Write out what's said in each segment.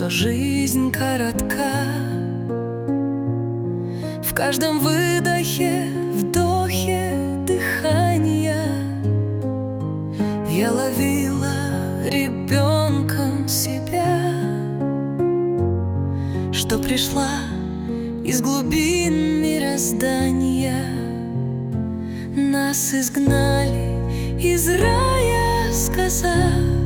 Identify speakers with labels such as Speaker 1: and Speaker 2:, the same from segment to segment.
Speaker 1: что жизнь коротка. В каждом выдохе, вдохе дыхания я ловила ребенком себя, что пришла из глубин мироздания. Нас изгнали из рая, сказав,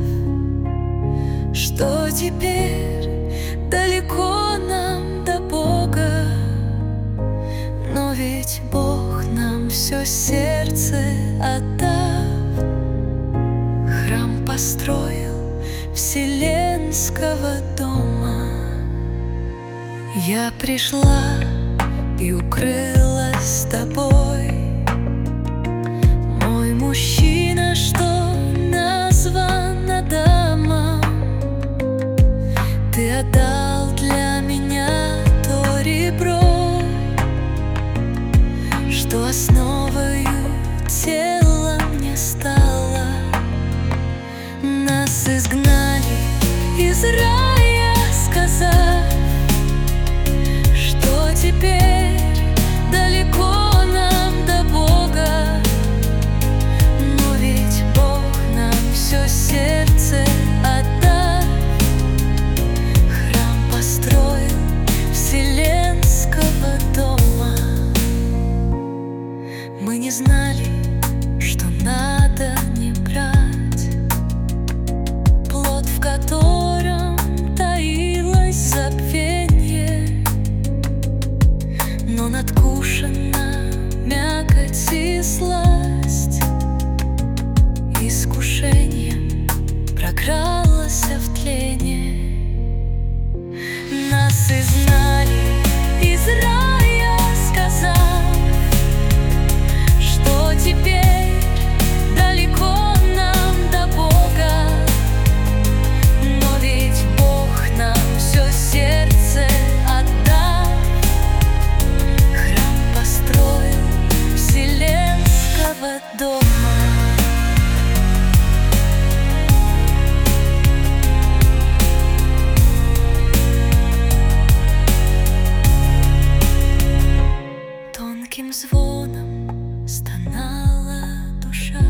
Speaker 1: что теперь далеко нам до Бога. Но ведь Бог нам все сердце отдав, храм построил вселенского дома. Я пришла и укрылась тобой, мой мужчина, что назван Адамом. Ты отдал для меня то ребро, что основою тела мне стало. Нас изгнали из рая, сказав, что теперь далеко нам до Бога. Но ведь Бог нам все сердце отдав, храм построил вселенского дома. Мы не знали, что надо не брать плод, в котором таилось забвенье, но надкушена мякоть и сласть искушением прокралась в тление. Нас изгнали из рая, сказав, что теперь далеко нам до Бога. Но ведь Бог нам все сердце отдав, храм построил вселенского дома. Тонким звоном стонала душа,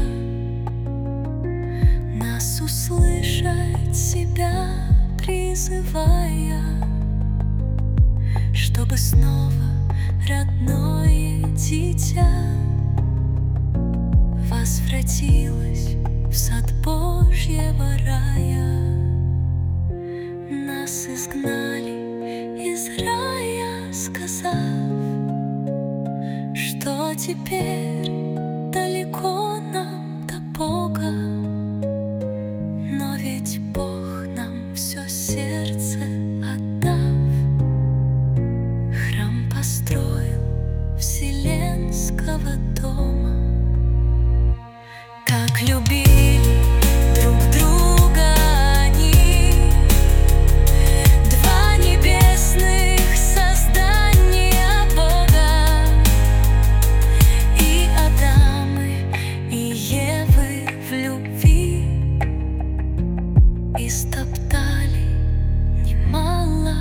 Speaker 1: нас услышать себя призывая, чтобы снова родное дитя возвратилось в сад Божьего рая. Нас изгнали из рая, сказав, что теперь далеко нам до Бога. Но ведь Бог нам все сердце отдав, храм построил вселенского дома. Так любили друг друга они, два небесных создания Бога, и Адамы, и Евы в любви истоптали немало.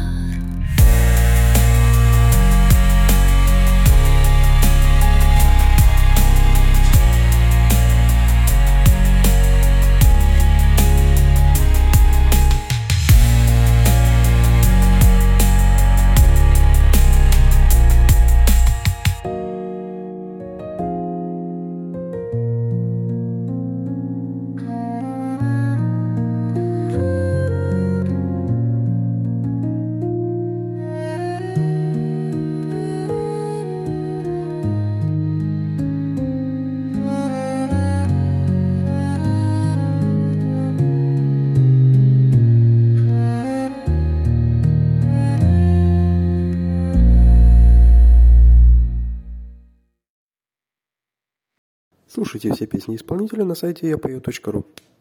Speaker 2: Слушайте все песни исполнителя на сайте yapою.ru.